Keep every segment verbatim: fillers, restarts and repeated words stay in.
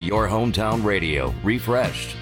Your hometown radio, refreshed.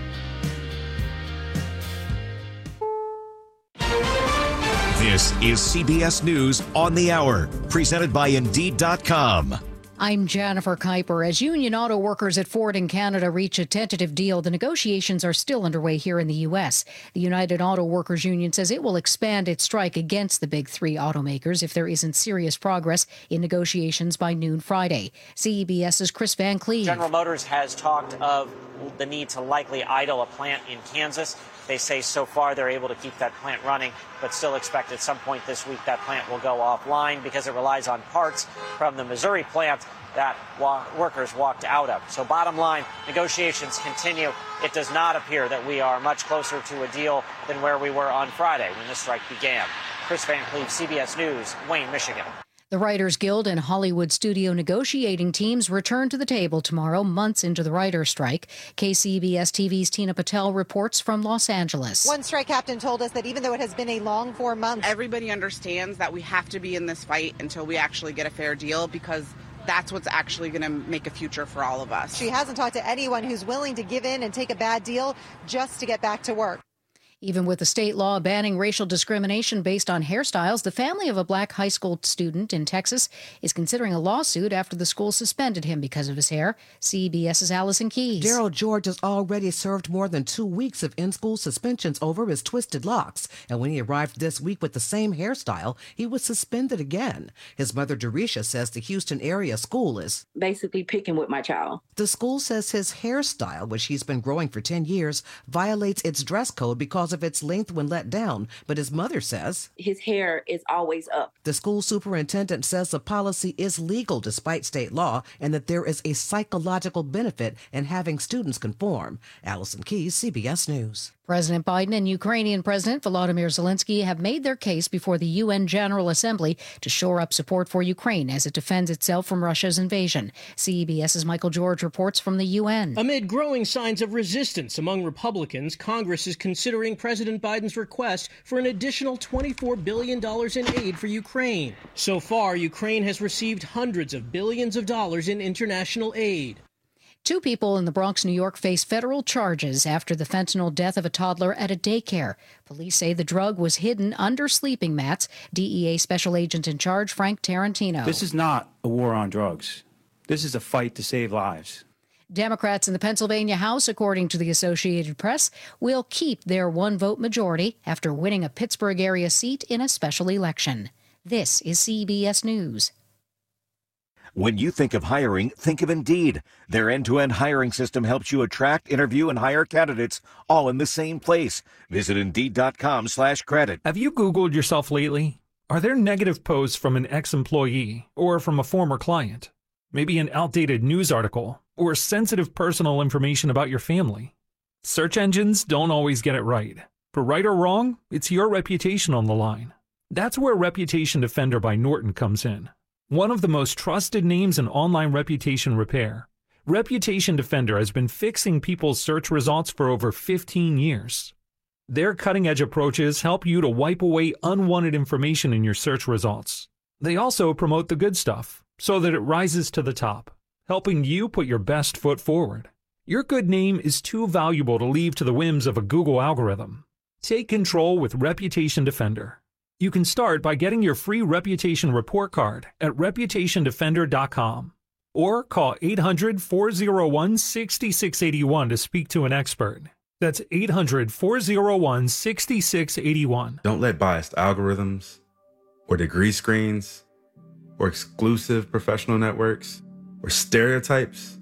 This is C B S News on the Hour, presented by Indeed dot com. I'm Jennifer Kuiper. As union auto workers at Ford in Canada reach a tentative deal, the negotiations are still underway here in the U S. The United Auto Workers Union says it will expand its strike against the big three automakers if there isn't serious progress in negotiations by noon Friday. CBS's Chris Van Cleve. General Motors has talked of the need to likely idle a plant in Kansas. They say so far they're able to keep that plant running, but still expect at some point this week that plant will go offline because it relies on parts from the Missouri plant that wa- workers walked out of. So bottom line, negotiations continue. It does not appear that we are much closer to a deal than where we were on Friday when the strike began. Chris Van Cleve, C B S News, Wayne, Michigan. The Writers Guild and Hollywood studio negotiating teams return to the table tomorrow, months into the writer's strike. K C B S T V's Tina Patel reports from Los Angeles. One strike captain told us that even though it has been a long four months, everybody understands that we have to be in this fight until we actually get a fair deal, because that's what's actually going to make a future for all of us. She hasn't talked to anyone who's willing to give in and take a bad deal just to get back to work. Even with the state law banning racial discrimination based on hairstyles, the family of a black high school student in Texas is considering a lawsuit after the school suspended him because of his hair. CBS's Allison Keyes. Daryl George has already served more than two weeks of in-school suspensions over his twisted locks. And when he arrived this week with the same hairstyle, he was suspended again. His mother, Dorisha, says the Houston area school is basically picking with my child. The school says his hairstyle, which he's been growing for ten years, violates its dress code because of its length when let down, but his mother says his hair is always up. The school superintendent says the policy is legal despite state law and that there is a psychological benefit in having students conform. Allison Keyes, C B S News. President Biden and Ukrainian President Volodymyr Zelensky have made their case before the U N General Assembly to shore up support for Ukraine as it defends itself from Russia's invasion. CBS's Michael George reports from the U N. Amid growing signs of resistance among Republicans, Congress is considering President Biden's request for an additional twenty-four billion dollars in aid for Ukraine. So far, Ukraine has received hundreds of billions of dollars in international aid. Two people in the Bronx, New York, face federal charges after the fentanyl death of a toddler at a daycare. Police say the drug was hidden under sleeping mats. D E A Special Agent in Charge, Frank Tarantino. This is not a war on drugs. This is a fight to save lives. Democrats in the Pennsylvania House, according to the Associated Press, will keep their one-vote majority after winning a Pittsburgh area seat in a special election. This is C B S News. When you think of hiring, think of Indeed. Their end-to-end hiring system helps you attract, interview, and hire candidates all in the same place. Visit Indeed.com slash credit. Have you Googled yourself lately? Are there negative posts from an ex-employee or from a former client? Maybe an outdated news article or sensitive personal information about your family? Search engines don't always get it right. For right or wrong, it's your reputation on the line. That's where Reputation Defender by Norton comes in. One of the most trusted names in online reputation repair, Reputation Defender has been fixing people's search results for over fifteen years. Their cutting-edge approaches help you to wipe away unwanted information in your search results. They also promote the good stuff so that it rises to the top, helping you put your best foot forward. Your good name is too valuable to leave to the whims of a Google algorithm. Take control with Reputation Defender. You can start by getting your free reputation report card at reputation defender dot com or call eight hundred, four oh one, six six eight one to speak to an expert. That's eight hundred, four oh one, six six eight one. Don't let biased algorithms or degree screens or exclusive professional networks or stereotypes.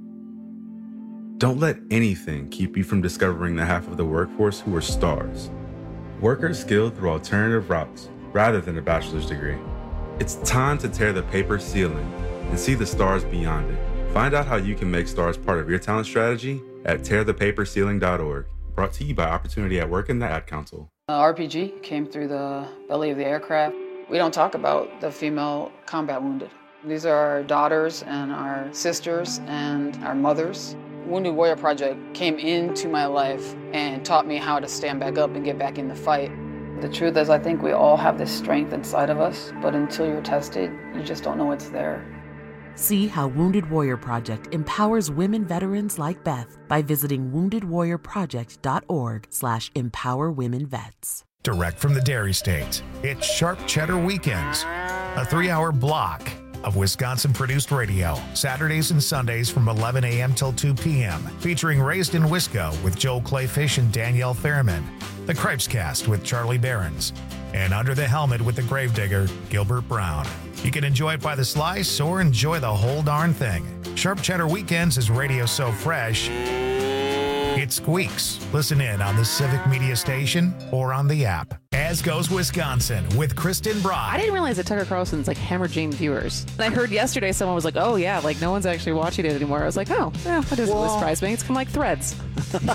Don't let anything keep you from discovering the half of the workforce who are stars. Workers skilled through alternative routes rather than a bachelor's degree. It's time to tear the paper ceiling and see the stars beyond it. Find out how you can make stars part of your talent strategy at tear the paper ceiling dot org. Brought to you by Opportunity at Work and the Ad Council. Uh, R P G came through the belly of the aircraft. We don't talk about the female combat wounded. These are our daughters and our sisters and our mothers. Wounded Warrior Project came into my life and taught me how to stand back up and get back in the fight. The truth is, I think we all have this strength inside of us, but until you're tested, you just don't know it's there. See how Wounded Warrior Project empowers women veterans like Beth by visiting wounded warrior project dot org slash empower women vets. Direct from the Dairy State, it's Sharp Cheddar Weekends, a three-hour block of Wisconsin-produced radio, Saturdays and Sundays from eleven a.m. till two p.m., featuring Raised in Wisco with Joel Clayfish and Danielle Fairman, The Cripescast with Charlie Behrens, and Under the Helmet with the Gravedigger, Gilbert Brown. You can enjoy it by the slice or enjoy the whole darn thing. Sharp Cheddar Weekends is radio so fresh, it squeaks. Listen in on the Civic Media Station or on the app. As Goes Wisconsin with Kristen Brye. I didn't realize that Tucker Carlson's like hemorrhaging viewers. And I heard yesterday someone was like, oh yeah, like no one's actually watching it anymore. I was like, oh, yeah, that doesn't really surprise me. It's kind of like Threads. it,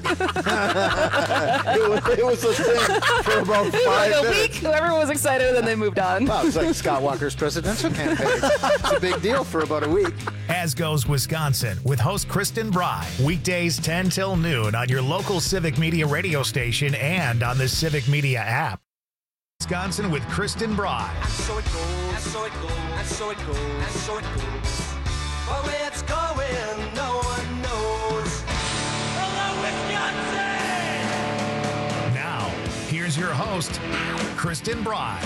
was, it was a thing for about five like a minutes. week, everyone was excited, and then they moved on. Well, it was like Scott Walker's presidential campaign. It's a big deal for about a week. As Goes Wisconsin with host Kristen Brye. Weekdays ten till noon on your local Civic Media radio station and on the Civic Media app. Wisconsin with Kristen Brye. And so it goes, and so it goes, and so it goes, and so it goes. But where it's going, no one knows. Hello, Wisconsin! Now, here's your host, Kristen Brye.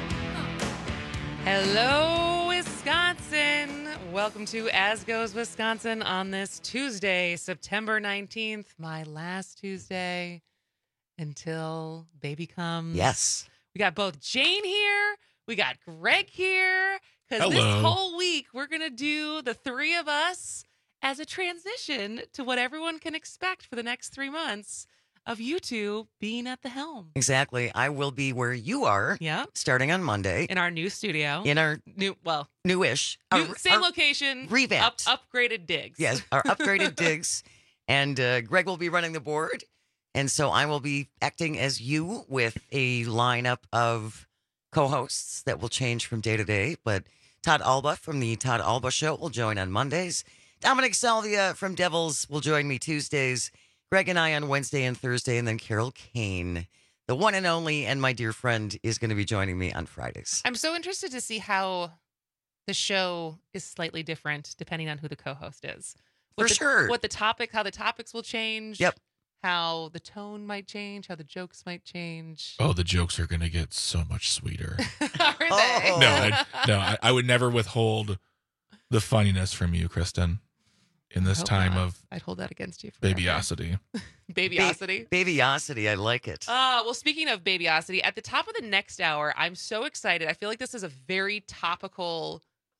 Hello, Wisconsin. Welcome to As Goes Wisconsin on this Tuesday, September nineteenth, my last Tuesday until baby comes. Yes. We got both Jane here. We got Greg here. Because this Hello. whole week, we're going to do the three of us as a transition to what everyone can expect for the next three months of you two being at the helm. Exactly. I will be where you are. Yeah. Starting on Monday. In our new studio. In our new, well, newish. new, our, same our location. Revamped. Up, upgraded digs. Yes. Our upgraded digs. And uh, Greg will be running the board. And so I will be acting as you with a lineup of co-hosts that will change from day to day. But Todd Alba from the Todd Alba Show will join on Mondays. Dominic Salvia from Devils will join me Tuesdays. Greg and I on Wednesday and Thursday. And then Carol Kane, the one and only, and my dear friend, is going to be joining me on Fridays. I'm so interested to see how the show is slightly different depending on who the co-host is. What For the, sure. What the topic, how the topics will change. Yep. How the tone might change, how the jokes might change. Oh, the jokes are going to get so much sweeter. Are they? Oh. No, I, no, I, I would never withhold the funniness from you, Kristen, in this hope time not. of I'd hold that against you. Forever. babyosity. Babyosity. Ba- babyosity. I like it. Uh, well, speaking of babyosity, at the top of the next hour, I'm so excited. I feel like this is a very topical,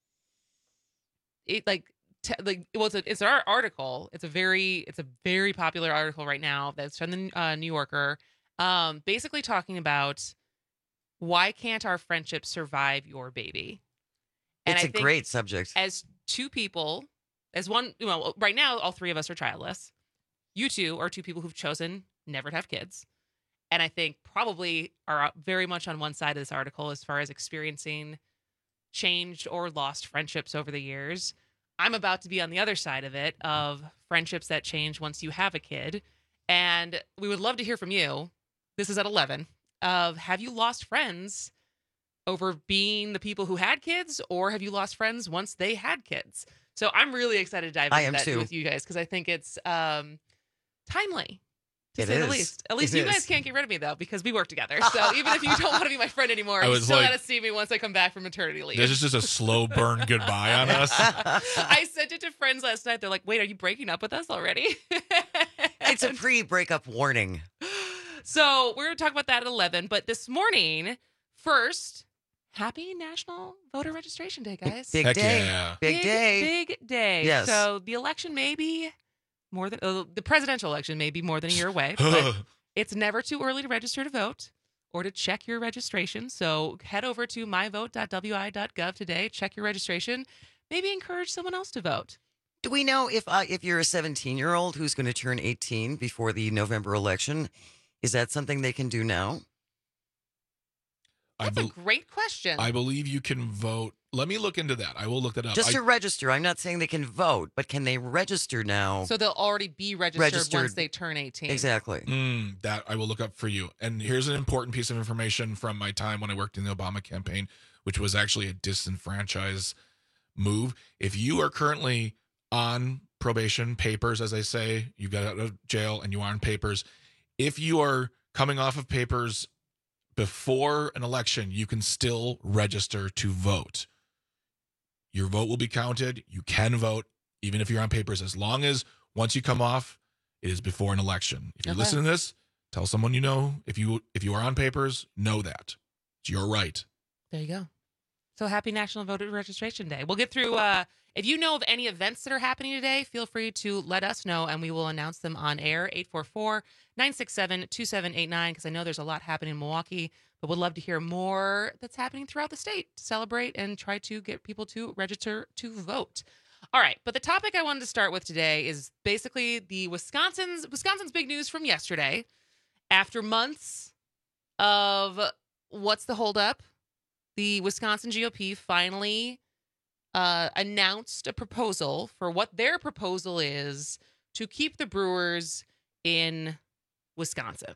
it like, Te- like well it's, a, it's our article it's a very it's a very popular article right now that's from the uh, New Yorker, um basically talking about why can't our friendship survive your baby. And it's I a think great subject. as two people, as one, you know, right now all three of us are childless. You two are two people who've chosen never to have kids, and I think probably are very much on one side of this article as far as experiencing changed or lost friendships over the years. I'm about to be on the other side of it, of friendships that change once you have a kid. And we would love to hear from you. This is at eleven. Of have you lost friends over being the people who had kids, or have you lost friends once they had kids? So I'm really excited to dive I into am that too. with you guys because I think it's um, timely. To It say the is. least. At least It you guys is. can't get rid of me, though, because we work together. So even if you don't want to be my friend anymore, I you was still like- got to see me once I come back from maternity leave. This is just a slow burn goodbye on us. I sent it to friends last night. They're like, wait, are you breaking up with us already? It's a pre-breakup warning. So we're going to talk about that at eleven. But this morning, first, happy National Voter Registration Day, guys. Big Heck day. yeah. Big, day. Big day. Yes. So the election may be more than, uh, the presidential election may be more than a year away. But it's never too early to register to vote or to check your registration. So head over to my vote dot w i dot gov today, check your registration, maybe encourage someone else to vote. Do we know if uh, if you're a seventeen-year-old who's going to turn eighteen before the November election, is that something they can do now? I, That's bel- a great question. I believe you can vote. Let me look into that. I will look that up. Just I- to register. I'm not saying they can vote, but can they register now? So they'll already be registered, Registered. once they turn eighteen. Exactly. Mm, that I will look up for you. And here's an important piece of information from my time when I worked in the Obama campaign, which was actually a disenfranchise move. If you are currently on probation, papers, as I say, you got out of jail and you are on papers. If you are coming off of papers before an election, you can still register to vote. Your vote will be counted. You can vote even if you're on papers, as long as once you come off, it is before an election. If you're Okay. listening to this, tell someone you know. If you if you are on papers, know that. It's your right. There you go. So happy National Voter Registration Day. We'll get through, uh, if you know of any events that are happening today, feel free to let us know and we will announce them on air, eight four four, nine six seven, two seven eight nine, because I know there's a lot happening in Milwaukee, but would love to hear more that's happening throughout the state to celebrate and try to get people to register to vote. All right, but the topic I wanted to start with today is basically the Wisconsin's Wisconsin's big news from yesterday. After months of what's the holdup, the Wisconsin G O P finally uh, announced a proposal for what their proposal is to keep the Brewers in Wisconsin.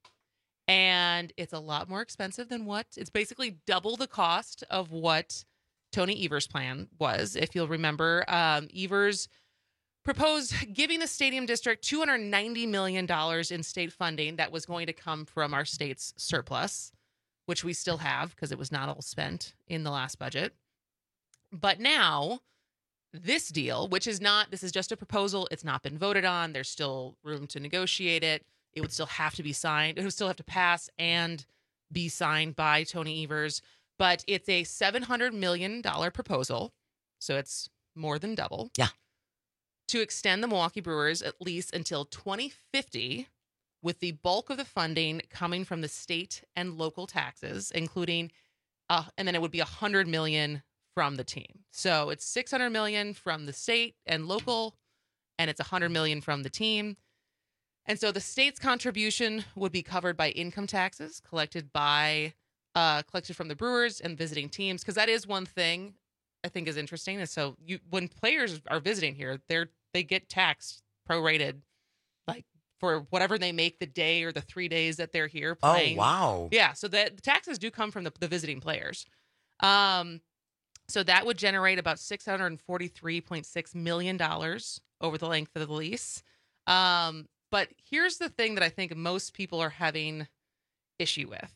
And it's a lot more expensive than what, it's basically double the cost of what Tony Evers' plan was. If you'll remember, um, Evers proposed giving the stadium district two hundred ninety million dollars in state funding that was going to come from our state's surplus, which we still have because it was not all spent in the last budget. But now, this deal, which is not, this is just a proposal, it's not been voted on, there's still room to negotiate it, it would still have to be signed, it would still have to pass and be signed by Tony Evers, but it's a seven hundred million dollars proposal, so it's more than double. Yeah. To extend the Milwaukee Brewers at least until twenty fifty, with the bulk of the funding coming from the state and local taxes, including, uh, and then it would be one hundred million dollars from the team. So it's six hundred million dollars from the state and local, and it's one hundred million dollars from the team. And so the state's contribution would be covered by income taxes collected by, uh, collected from the Brewers and visiting teams, because that is one thing I think is interesting. And so you, when players are visiting here, they're they get taxed prorated, like for whatever they make the day or the three days that they're here playing. Oh, wow. Yeah, so the, the taxes do come from the, the visiting players. Um, so that would generate about six hundred forty-three point six million dollars over the length of the lease. Um, but here's the thing that I think most people are having issue with.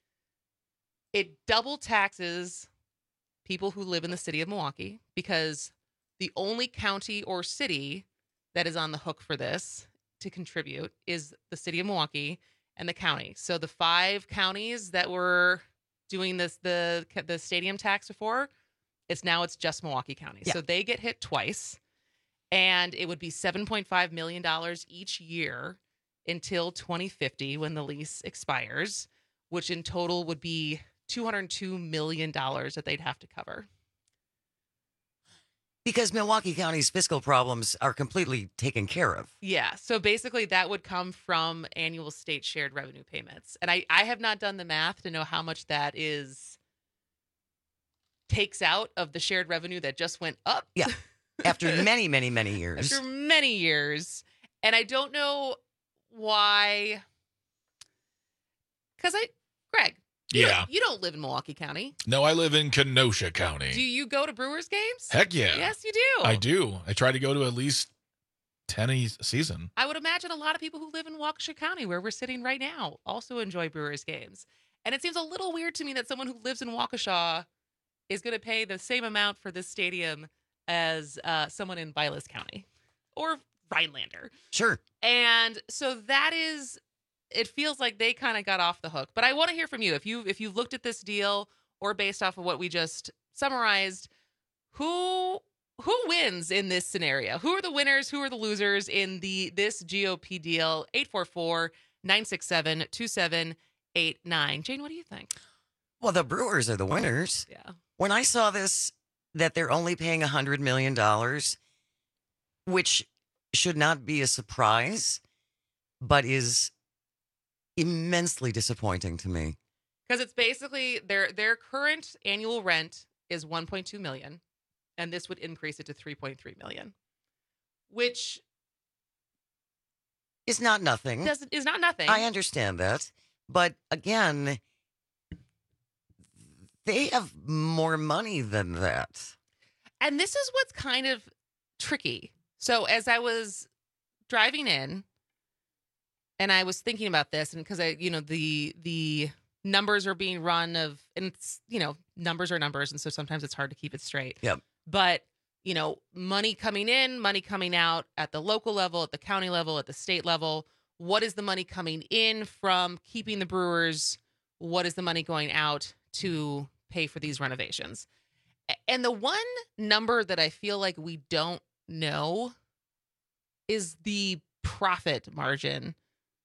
It double taxes people who live in the city of Milwaukee, because the only county or city that is on the hook for this to contribute is the city of Milwaukee and the county. So the five counties that were doing this, the the stadium tax before, it's now it's just Milwaukee County. Yeah. So they get hit twice, and it would be seven point five million dollars each year until twenty fifty when the lease expires, which in total would be two hundred two million dollars that they'd have to cover. Because Milwaukee County's fiscal problems are completely taken care of. Yeah. So basically that would come from annual state shared revenue payments. And I, I have not done the math to know how much that is takes out of the shared revenue that just went up. Yeah. After many, many, many years. After many years. And I don't know why. Because I, Greg, you Yeah. don't, you don't live in Milwaukee County. No, I live in Kenosha County. Do you go to Brewers games? Heck yeah. Yes, you do. I do. I try to go to at least ten a season. I would imagine a lot of people who live in Waukesha County, where we're sitting right now, also enjoy Brewers games. And it seems a little weird to me that someone who lives in Waukesha is going to pay the same amount for this stadium as uh, someone in Vilas County or Rhinelander. Sure. And so that is, it feels like they kind of got off the hook. But I want to hear from you. If you if you've looked at this deal or based off of what we just summarized, who who wins in this scenario? Who are the winners? Who are the losers in the this G O P deal? eight four four, nine six seven, two seven eight nine. Jane, what do you think? Well, the Brewers are the winners. Yeah. When I saw this, that they're only paying one hundred million dollars, which should not be a surprise, but is immensely disappointing to me. Because it's basically their their current annual rent is one point two million dollars, and this would increase it to three point three million dollars, which is not nothing. Doesn't is not nothing. I understand that, but again, they have more money than that. And this is what's kind of tricky. So as I was driving in and I was thinking about this, and because I, you know, the the numbers are being run of, and it's, you know, numbers are numbers. And so sometimes it's hard to keep it straight. Yep. But, you know, money coming in, money coming out at the local level, at the county level, at the state level. What is the money coming in from keeping the Brewers? What is the money going out to pay for these renovations? And the one number that I feel like we don't know is the profit margin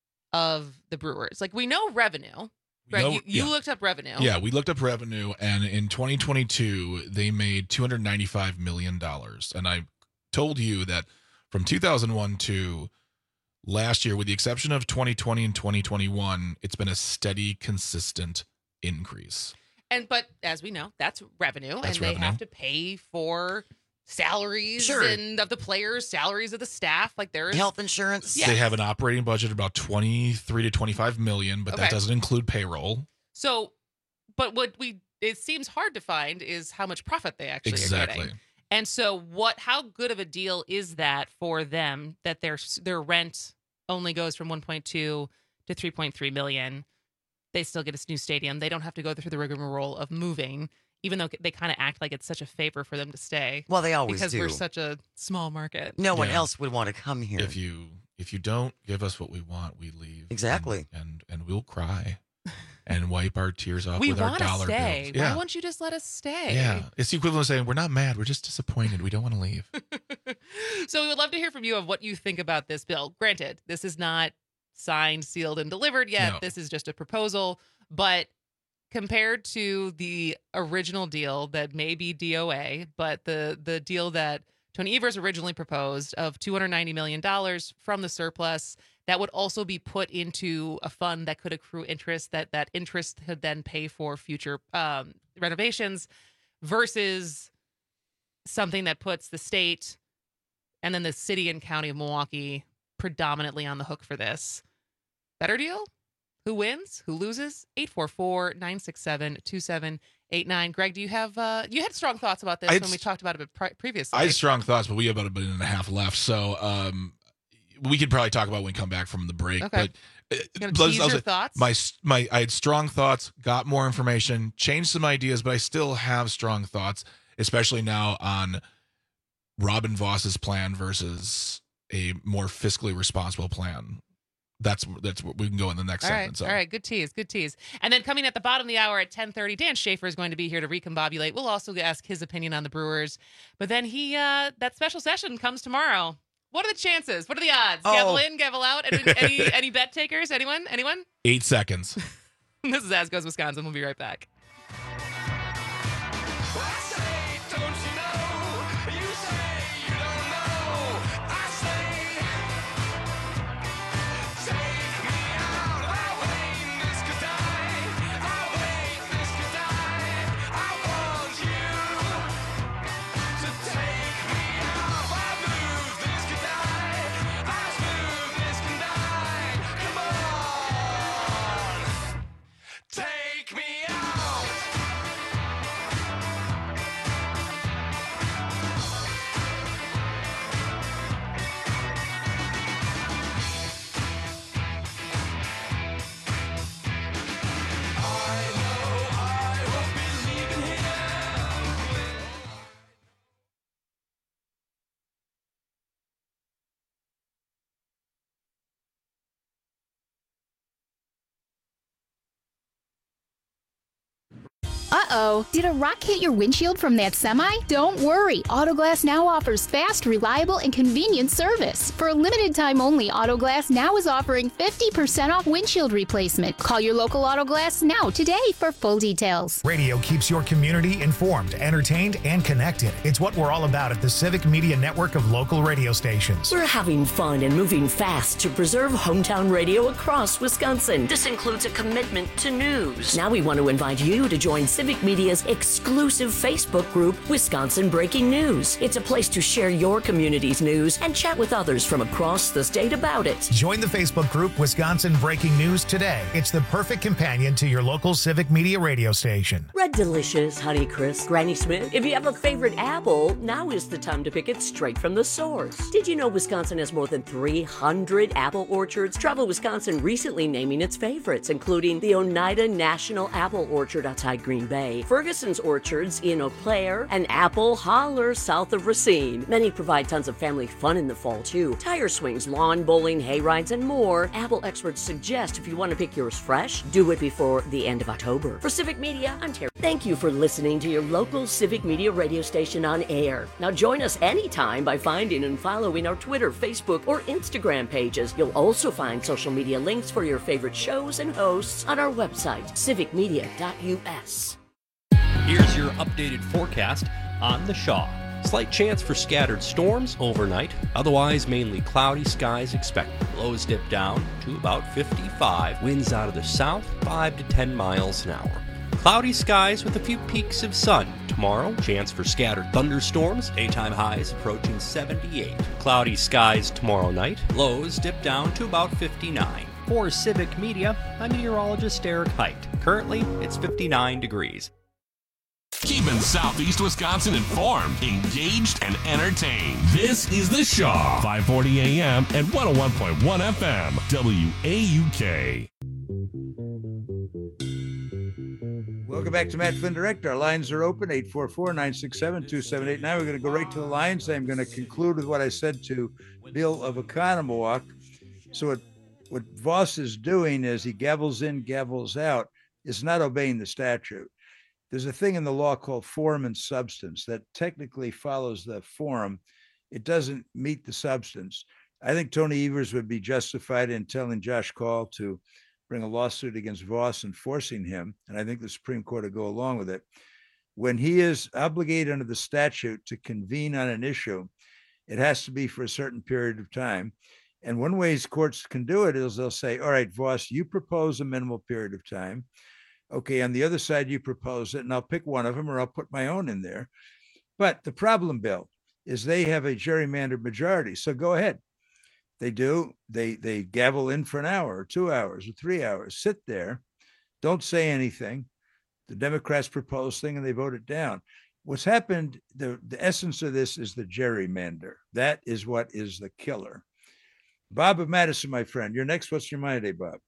of the Brewers. Like, we know revenue, right? know- you you yeah. looked up revenue. Yeah, we looked up revenue, and in twenty twenty-two, they made two hundred ninety-five million dollars. And I told you that from two thousand one to last year, with the exception of twenty twenty and twenty twenty-one, it's been a steady, consistent increase. And but as we know, that's revenue, That's and they revenue. have to pay for salaries Sure. and of the players, salaries of the staff. Like, there's Health insurance. Yes. They have an operating budget of about twenty-three to twenty-five million, but Okay. that doesn't include payroll. So, but what we it seems hard to find is how much profit they actually are Exactly. getting. And so, what? How good of a deal is that for them that their their rent only goes from one point two to three point three million? They still get a new stadium. They don't have to go through the rigmarole of moving, even though they kind of act like it's such a favor for them to stay. Well, they always because do. we're such a small market. No one Yeah. else would want to come here. If you if you don't give us what we want, we leave. Exactly. And and, and we'll cry and wipe our tears off We with our want to dollar stay. bills. Why Yeah. won't you just let us stay? Yeah. It's the equivalent of saying we're not mad, we're just disappointed. We don't want to leave. So we would love to hear from you of what you think about this bill. Granted, this is not signed, sealed, and delivered yet. No. This is just a proposal. But compared to the original deal that may be D O A, but the the deal that Tony Evers originally proposed of two hundred ninety million dollars from the surplus, that would also be put into a fund that could accrue interest, that that interest could then pay for future um, renovations, versus something that puts the state and then the city and county of Milwaukee predominantly on the hook for this. Better deal? Who wins? Who loses? eight four four, nine six seven, two seven eight nine. Greg, do you have, uh, you had strong thoughts about this I'd when we s- talked about it pre- previously. I had strong thoughts, but we have about a minute and a half left. So um, we could probably talk about when we come back from the break. Okay. But uh, gonna let's- tease I'll your say thoughts? My, my, I had strong thoughts, got more information, changed some ideas, but I still have strong thoughts, especially now on Robin Voss's plan versus a more fiscally responsible plan. That's that's what we can go in the next All right, segment. So. all right, good tease, good tease. And then coming at the bottom of the hour at ten thirty, Dan Schaefer is going to be here to recombobulate. We'll also ask his opinion on the Brewers. But then he, uh, that special session comes tomorrow. What are the chances? What are the odds? Oh. Gavel in, gavel out? Any, any, any bet takers? Anyone? Anyone? Eight seconds. This is As Goes Wisconsin. We'll be right back. Take me out. Uh-oh, did a rock hit your windshield from that semi? Don't worry, Autoglass Now offers fast, reliable, and convenient service. For a limited time only, Autoglass Now is offering fifty percent off windshield replacement. Call your local Autoglass Now today for full details. Radio keeps your community informed, entertained, and connected. It's what we're all about at the Civic Media Network of local radio stations. We're having fun and moving fast to preserve hometown radio across Wisconsin. This includes a commitment to news. Now we want to invite you to join Civic Media's exclusive Facebook group, Wisconsin Breaking News. It's a place to share your community's news and chat with others from across the state about it. Join the Facebook group Wisconsin Breaking News today. It's the perfect companion to your local Civic Media radio station. Red Delicious, Honeycrisp, Granny Smith. If you have a favorite apple, now is the time to pick it straight from the source. Did you know Wisconsin has more than three hundred apple orchards? Travel Wisconsin recently naming its favorites, including the Oneida National Apple Orchard outside Green Bay, Ferguson's Orchards in Eau Claire, and Apple Holler south of Racine. Many provide tons of family fun in the fall, too. Tire swings, lawn bowling, hay rides, and more. Apple experts suggest if you want to pick yours fresh, do it before the end of October. For Civic Media, I'm Terry. Thank you for listening to your local Civic Media radio station on air. Now join us anytime by finding and following our Twitter, Facebook, or Instagram pages. You'll also find social media links for your favorite shows and hosts on our website, civic media dot u s. Here's your updated forecast on the Shaw. Slight chance for scattered storms overnight. Otherwise, mainly cloudy skies expected. Lows dip down to about fifty-five. Winds out of the south, five to ten miles an hour. Cloudy skies with a few peaks of sun. Tomorrow, chance for scattered thunderstorms. Daytime highs approaching seventy-eight. Cloudy skies tomorrow night. Lows dip down to about fifty-nine. For Civic Media, I'm meteorologist Eric Height. Currently, it's fifty-nine degrees. Keeping Southeast Wisconsin informed, engaged, and entertained. This is The Shaw, five forty A M and one oh one point one F M, W A U K. Welcome back to Matt Flynn Direct. Our lines are open, eight four four, nine six seven, two seven eight nine. We're going to go right to the lines. I'm going to conclude with what I said to Bill of Economowalk. So what, what Voss is doing is he gavels in, gavels out, is not obeying the statute. There's a thing in the law called form and substance that technically follows the form. It doesn't meet the substance. I think Tony Evers would be justified in telling Josh Call to bring a lawsuit against Voss and forcing him, and I think the Supreme Court will go along with it. When he is obligated under the statute to convene on an issue, it has to be for a certain period of time. And one way courts can do it is they'll say, all right, Voss, you propose a minimal period of time. Okay, on the other side, you propose it, and I'll pick one of them, or I'll put my own in there. But the problem, Bill, is they have a gerrymandered majority. So go ahead. They do. They they gavel in for an hour or two hours or three hours. Sit there. Don't say anything. The Democrats propose thing, and they vote it down. What's happened, the, the essence of this is the gerrymander. That is what is the killer. Bob of Madison, my friend. You're next. What's your mind today, Bob?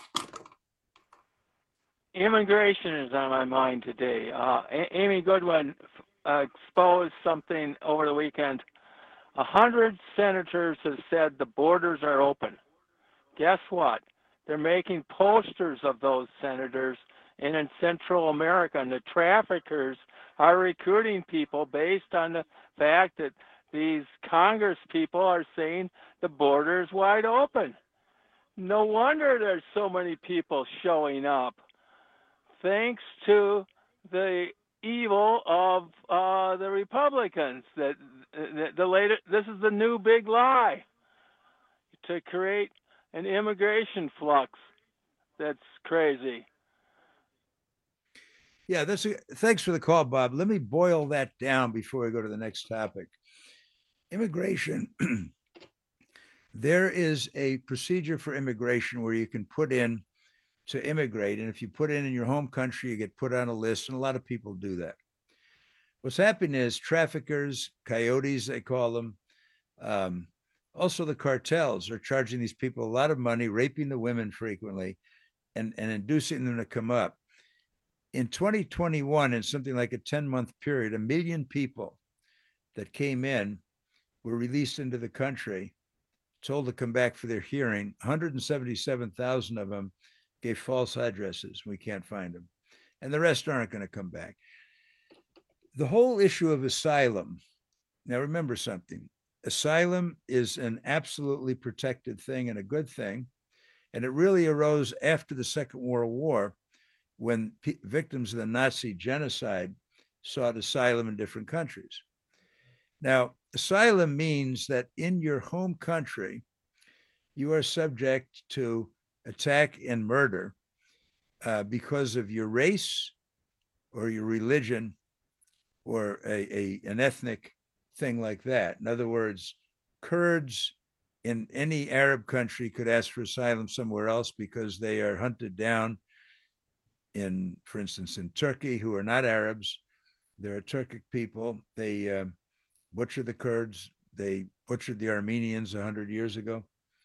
Immigration is on my mind today. Uh, A- Amy Goodwin uh, exposed something over the weekend. A hundred senators have said the borders are open. Guess what? They're making posters of those senators in, in Central America, and the traffickers are recruiting people based on the fact that these Congress people are saying the border is wide open. No wonder there's so many people showing up. Thanks to the evil of uh, the Republicans. That the, the later, this is the new big lie to create an immigration flux. That's crazy. Yeah, that's a, thanks for the call, Bob. Let me boil that down before we go to the next topic. Immigration. There is a procedure for immigration where you can put in to immigrate. And if you put in in your home country, you get put on a list. And a lot of people do that. What's happening is traffickers, coyotes, they call them, um, also the cartels are charging these people a lot of money, raping the women frequently, and, and inducing them to come up. In twenty twenty-one, in something like a ten-month period, a million people that came in were released into the country, told to come back for their hearing. one hundred seventy-seven thousand of them gave false addresses. We can't find them. And the rest aren't going to come back. The whole issue of asylum, now remember something, asylum is an absolutely protected thing and a good thing. And it really arose after the Second World War, when p- victims of the Nazi genocide sought asylum in different countries. Now, asylum means that in your home country, you are subject to attack and murder uh, because of your race or your religion or a, a an ethnic thing like that. In other words, Kurds in any Arab country could ask for asylum somewhere else because they are hunted down in, for instance, in Turkey, who are not Arabs. They're a Turkic people. They uh, butcher the Kurds. They butchered the Armenians a hundred years ago.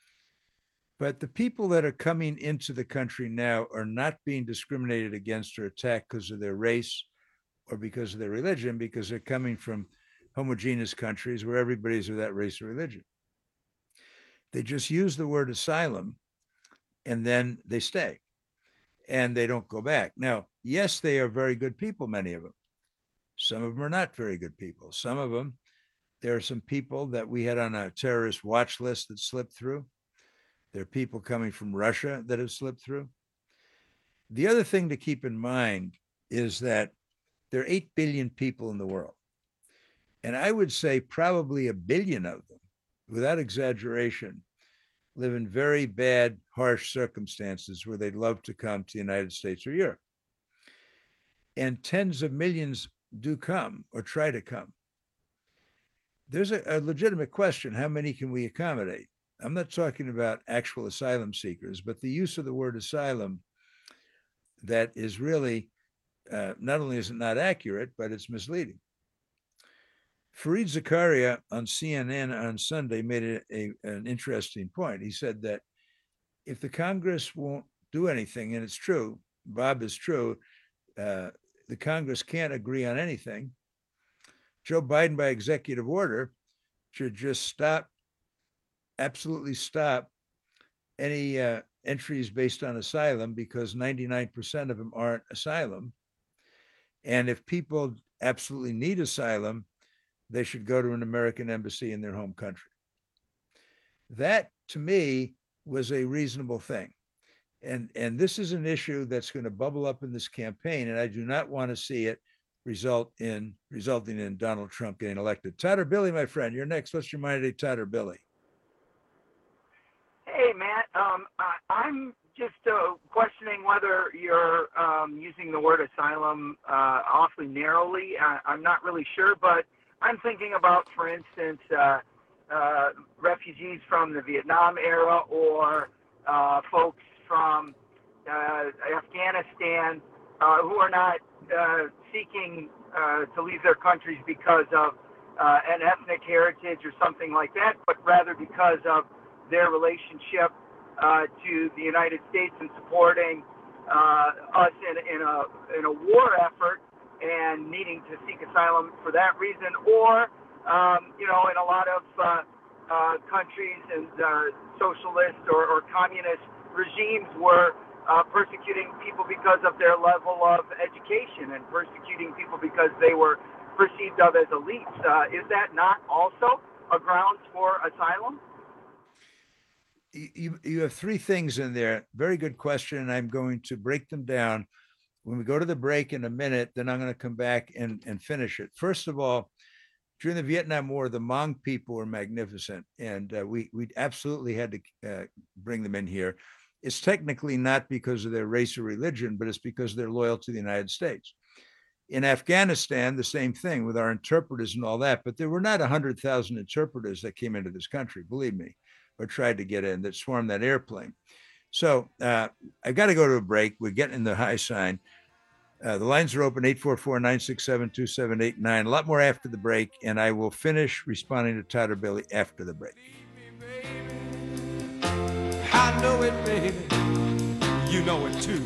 But the people that are coming into the country now are not being discriminated against or attacked because of their race or because of their religion, because they're coming from homogeneous countries where everybody's of that race or religion. They just use the word asylum and then they stay and they don't go back. Now, yes, they are very good people, many of them. Some of them are not very good people. Some of them, there are some people that we had on a terrorist watch list that slipped through. There are people coming from Russia that have slipped through. The other thing to keep in mind is that there are eight billion people in the world. And I would say probably a billion of them, without exaggeration, live in very bad, harsh circumstances where they'd love to come to the United States or Europe. And tens of millions do come or try to come. There's a, a legitimate question: how many can we accommodate? I'm not talking about actual asylum seekers, but the use of the word asylum that is really, uh, not only is it not accurate, but it's misleading. Fareed Zakaria on C N N on Sunday made a, a, an interesting point. He said that if the Congress won't do anything, and it's true, Bob is true, uh, the Congress can't agree on anything, Joe Biden, by executive order, should just stop, absolutely stop any uh, entries based on asylum, because ninety-nine percent of them aren't asylum. And if people absolutely need asylum, they should go to an American embassy in their home country. That, to me, was a reasonable thing. And, and this is an issue that's going to bubble up in this campaign, and I do not want to see it result in resulting in Donald Trump getting elected. Todd or Billy, my friend, you're next. What's your mind today, Todd or Billy? Hey, Matt. Um, I, I'm just uh, questioning whether you're um, using the word asylum uh, awfully narrowly. I, I'm not really sure, but I'm thinking about, for instance, uh, uh, refugees from the Vietnam era, or uh, folks from uh, Afghanistan uh, who are not uh, seeking uh, to leave their countries because of uh, an ethnic heritage or something like that, but rather because of their relationship uh, to the United States and supporting uh, us in, in a in a war effort and needing to seek asylum for that reason, or um, you know, in a lot of uh, uh, countries and uh, socialist or, or communist regimes were uh, persecuting people because of their level of education and persecuting people because they were perceived of as elites. Uh, is that not also a grounds for asylum? You, you have three things in there. Very good question, and I'm going to break them down. When we go to the break in a minute, then I'm going to come back and, and finish it. First of all, during the Vietnam War, the Hmong people were magnificent, and uh, we, we absolutely had to uh, bring them in here. It's technically not because of their race or religion, but it's because they're loyal to the United States. In Afghanistan, the same thing with our interpreters and all that, but there were not one hundred thousand interpreters that came into this country, believe me, or tried to get in, that swarmed that airplane. So uh, I've got to go to a break. We're getting in the high sign. Uh, the lines are open, eight four four, nine six seven, two seven eight nine. A lot more after the break, and I will finish responding to Todd or Billy after the break. I know it, baby. You know it too.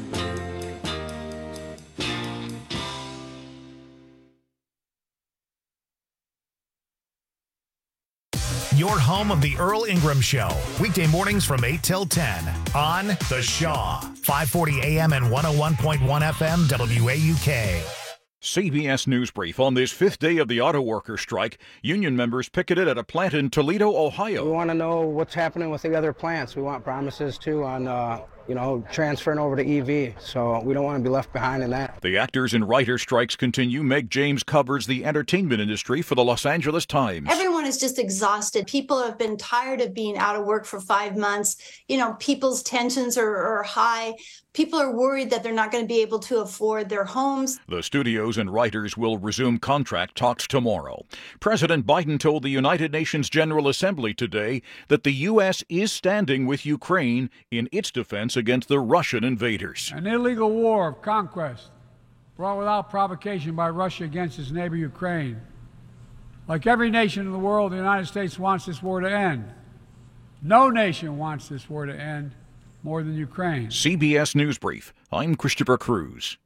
Your home of the Earl Ingram Show. Weekday mornings from eight till ten on The Shaw. five forty A M and one oh one point one F M W A U K. C B S News Brief. On this fifth day of the auto worker strike, union members picketed at a plant in Toledo, Ohio. We want to know what's happening with the other plants. We want promises, too, on uh, you know, transferring over to E V. So we don't want to be left behind in that. The actors and writer strikes continue. Meg James covers the entertainment industry for the Los Angeles Times. Everyone is just exhausted. People have been tired of being out of work for five months. You know, people's tensions are, are high. People are worried that they're not going to be able to afford their homes. The studios and writers will resume contract talks tomorrow. President Biden told the United Nations General Assembly today that the U S is standing with Ukraine in its defense against the Russian invaders. An illegal war of conquest brought without provocation by Russia against its neighbor Ukraine. Like every nation in the world, the United States wants this war to end. No nation wants this war to end more than Ukraine. C B S News Brief. I'm Christopher Cruz.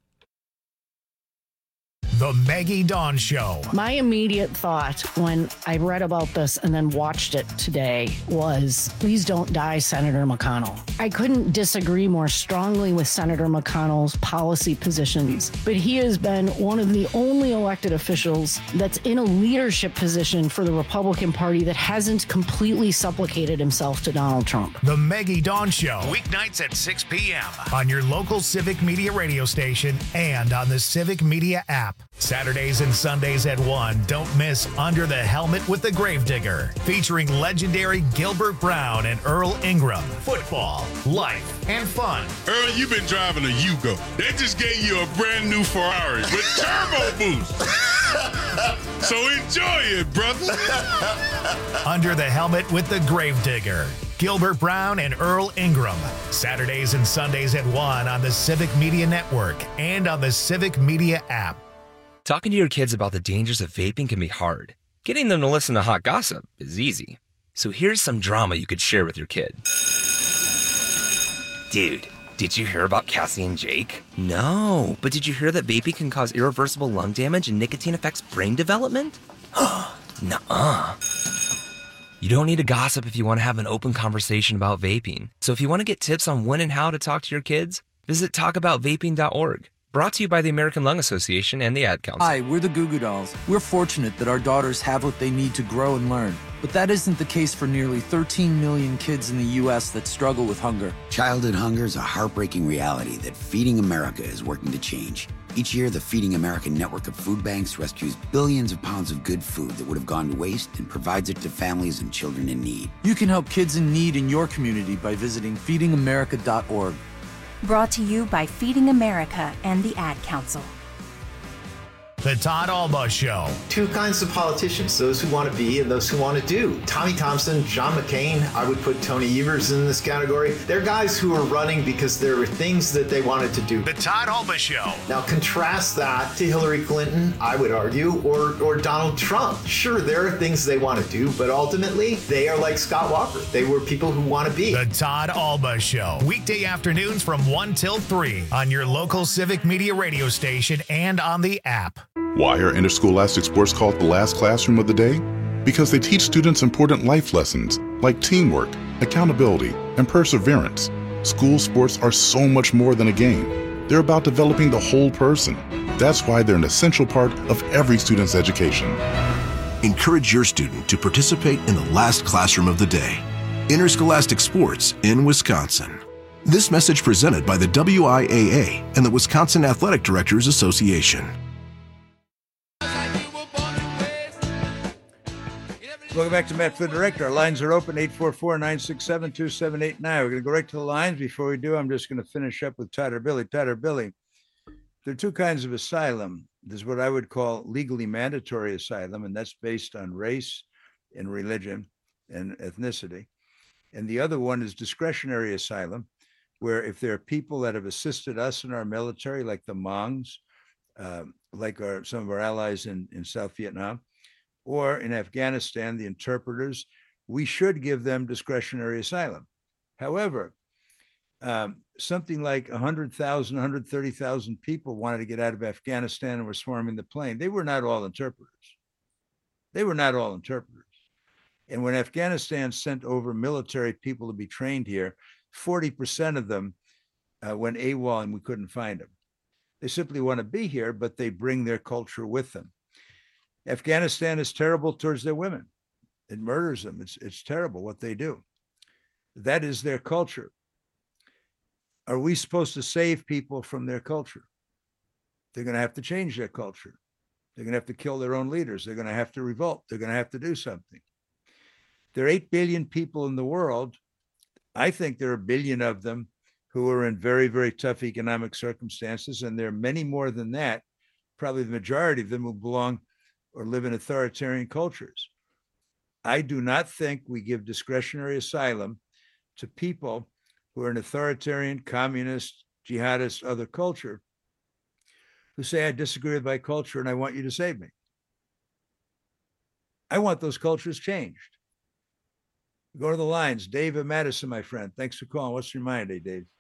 The Maggie Dawn Show. My immediate thought when I read about this and then watched it today was, please don't die, Senator McConnell. I couldn't disagree more strongly with Senator McConnell's policy positions, but he has been one of the only elected officials that's in a leadership position for the Republican Party that hasn't completely supplicated himself to Donald Trump. The Maggie Dawn Show, weeknights at six p.m. on your local Civic Media radio station and on the Civic Media app. Saturdays and Sundays at one, don't miss Under the Helmet with the Gravedigger, featuring legendary Gilbert Brown and Earl Ingram. Football, life, and fun. Earl, you've been driving a Yugo. They just gave you a brand new Ferrari with turbo boost. So enjoy it, brother. Under the Helmet with the Gravedigger. Gilbert Brown and Earl Ingram. Saturdays and Sundays at one on the Civic Media Network and on the Civic Media app. Talking to your kids about the dangers of vaping can be hard. Getting them to listen to hot gossip is easy. So here's some drama you could share with your kid. Dude, did you hear about Cassie and Jake? No, but did you hear that vaping can cause irreversible lung damage and nicotine affects brain development? Nuh-uh. You don't need to gossip if you want to have an open conversation about vaping. So if you want to get tips on when and how to talk to your kids, visit talk about vaping dot org. Brought to you by the American Lung Association and the Ad Council. Hi, we're the Goo Goo Dolls. We're fortunate that our daughters have what they need to grow and learn. But that isn't the case for nearly thirteen million kids in the U S that struggle with hunger. Childhood hunger is a heartbreaking reality that Feeding America is working to change. Each year, the Feeding America network of food banks rescues billions of pounds of good food that would have gone to waste and provides it to families and children in need. You can help kids in need in your community by visiting feeding america dot org. Brought to you by Feeding America and the Ad Council. The Todd Alba Show. Two kinds of politicians, those who want to be and those who want to do. Tommy Thompson, John McCain, I would put Tony Evers in this category. They're guys who are running because there were things that they wanted to do. The Todd Alba Show. Now contrast that to Hillary Clinton, I would argue, or, or Donald Trump. Sure, there are things they want to do, but ultimately, they are like Scott Walker. They were people who want to be. The Todd Alba Show. Weekday afternoons from one till three on your local Civic Media radio station and on the app. Why are interscholastic sports called the last classroom of the day? Because they teach students important life lessons like teamwork, accountability, and perseverance. School sports are so much more than a game. They're about developing the whole person. That's why they're an essential part of every student's education. Encourage your student to participate in the last classroom of the day. Interscholastic sports in Wisconsin. This message presented by the W I A A and the Wisconsin Athletic Directors Association. Welcome back to Matt Flynn Direct. Our lines are open, eight four four, nine six seven, two seven eight nine. We're going to go right to the lines. Before we do, I'm just going to finish up with Todd or Billy. Todd or Billy, there are two kinds of asylum. There's what I would call legally mandatory asylum, and that's based on race and religion and ethnicity. And the other one is discretionary asylum, where if there are people that have assisted us in our military, like the Hmongs, uh, like our, some of our allies in, in South Vietnam, or in Afghanistan, the interpreters, we should give them discretionary asylum. However, um, something like one hundred thousand, one hundred thirty thousand people wanted to get out of Afghanistan and were swarming the plane. They were not all interpreters. They were not all interpreters. And when Afghanistan sent over military people to be trained here, forty percent of them uh, went AWOL and we couldn't find them. They simply want to be here, but they bring their culture with them. Afghanistan is terrible towards their women. It murders them. It's, it's terrible what they do. That is their culture. are we supposed to save people from their culture? They're going to have to change their culture. They're going to have to kill their own leaders. They're going to have to revolt. They're going to have to do something. There are eight billion people in the world. I think there are a billion of them who are in very, very tough economic circumstances. And there are many more than that. Probably the majority of them will belong or live in authoritarian cultures. I do not think we give discretionary asylum to people who are an authoritarian, communist, jihadist, other culture, who say, I disagree with my culture and I want you to save me. I want those cultures changed. Go to the lines. Dave and Madison, my friend. Thanks for calling. What's your mind today, Dave?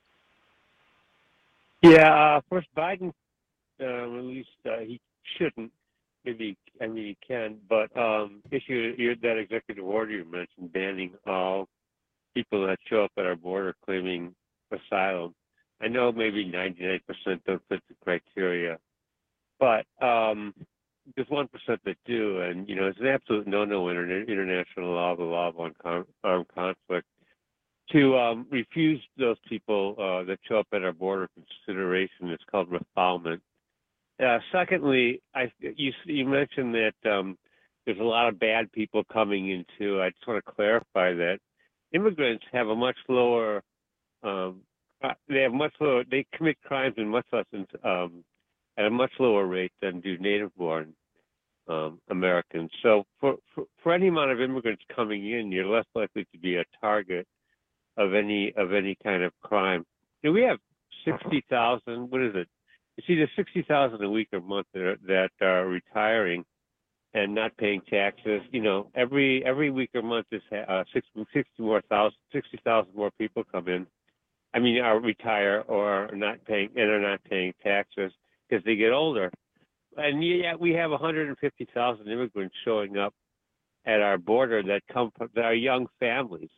Yeah, uh, first, Biden, uh, at least uh, he shouldn't. Maybe, I mean, he can, but um, issue that executive order you mentioned, banning all people that show up at our border claiming asylum. I know maybe ninety-nine percent don't fit the criteria, but um, there's one percent that do, and, you know, it's an absolute no-no in international law, the law of armed conflict, to um, refuse those people uh, that show up at our border consideration. It's called refoulement. Uh, secondly, I, you, you mentioned that um, there's a lot of bad people coming into. I just want to clarify that immigrants have a much lower, um, they have much lower, they commit crimes in much less, um, at a much lower rate than do native-born um, Americans. So for, for for any amount of immigrants coming in, you're less likely to be a target of any of any kind of crime. You know, we have sixty thousand. What is it? It's either sixty thousand a week or a month that are, that are retiring and not paying taxes. You know, every every week or month, is uh, sixty, sixty more thousand, sixty thousand more people come in. I mean, are retire or are not paying and are not paying taxes because they get older. And yet we have one hundred fifty thousand immigrants showing up at our border that come from that are young families.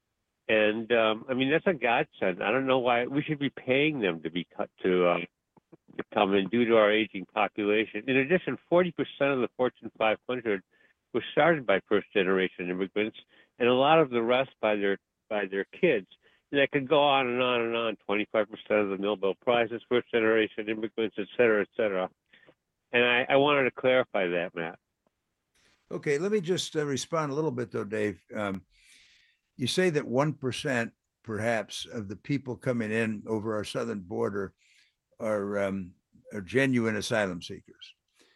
And um, I mean, that's a godsend. I don't know why we should be paying them to be cut to. Uh, to come in due to our aging population. In addition, forty percent of the Fortune five hundred were started by first-generation immigrants, and a lot of the rest by their by their kids. And that could go on and on and on. twenty-five percent of the Nobel Prizes, first-generation immigrants, et cetera, et cetera. And I, I wanted to clarify that, Matt. Okay, let me just uh, respond a little bit, though, Dave. Um, you say that one percent, perhaps, of the people coming in over our southern border are um, are genuine asylum seekers.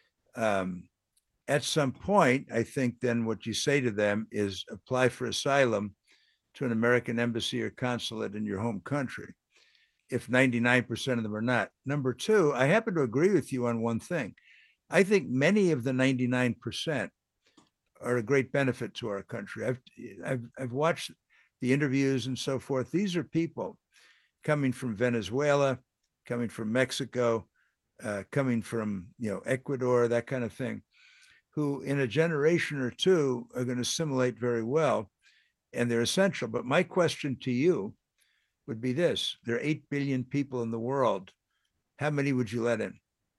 Um, at some point, I think then what you say to them is apply for asylum to an American embassy or consulate in your home country, if ninety-nine percent of them are not. Number two, I happen to agree with you on one thing. I think many of the ninety-nine percent are a great benefit to our country. I've, I've, I've watched the interviews and so forth. These are people coming from Venezuela, coming from Mexico, uh, coming from, you know, Ecuador, that kind of thing, who in a generation or two are going to assimilate very well, and they're essential. But my question to you would be this. There are eight billion people in the world. How many would you let in?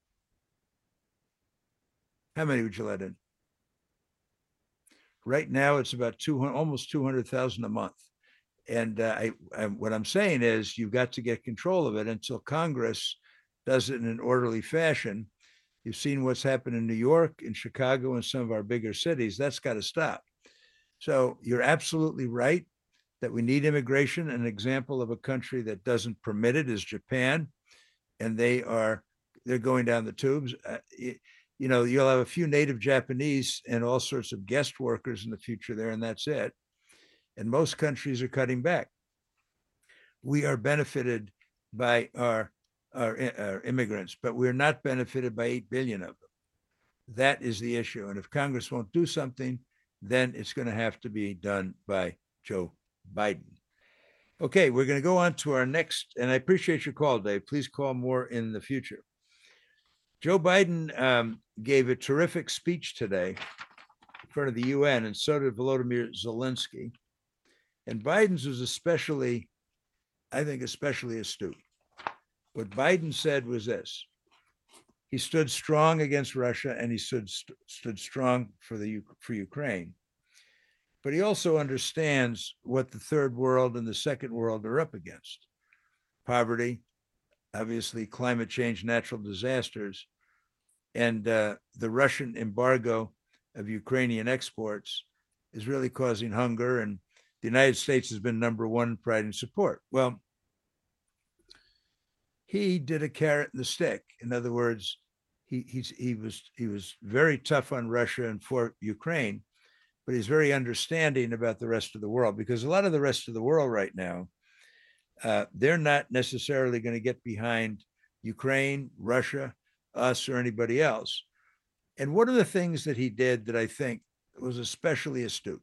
How many would you let in? Right now, it's about two hundred, almost two hundred thousand a month. And uh, I, I, what I'm saying is you've got to get control of it until Congress does it in an orderly fashion. You've seen what's happened in New York, in Chicago, and some of our bigger cities. That's got to stop. So you're absolutely right that we need immigration. An example of a country that doesn't permit it is Japan, and they are they're going down the tubes. Uh, it, you know, you'll have a few native Japanese and all sorts of guest workers in the future there, and that's it. And most countries are cutting back. We are benefited by our, our, our immigrants, but we're not benefited by eight billion of them. That is the issue. And if Congress won't do something, then it's going to have to be done by Joe Biden. Okay, we're going to go on to our next, and I appreciate your call, Dave. Please call more in the future. Joe Biden um, gave a terrific speech today in front of the U N, and so did Volodymyr Zelensky. And Biden's was especially, I think, especially astute. What Biden said was this. He stood strong against Russia, and he stood, st- stood strong for, the, for Ukraine. But he also understands what the third world and the second world are up against. poverty, obviously climate change, natural disasters, and uh, the Russian embargo of Ukrainian exports is really causing hunger, and the United States has been number one in providing support. Well, he did a carrot and the stick. In other words, he he's, he was he was very tough on Russia and for Ukraine, but he's very understanding about the rest of the world, because a lot of the rest of the world right now, uh, they're not necessarily going to get behind Ukraine, Russia, us, or anybody else. And one of the things that he did that I think was especially astute,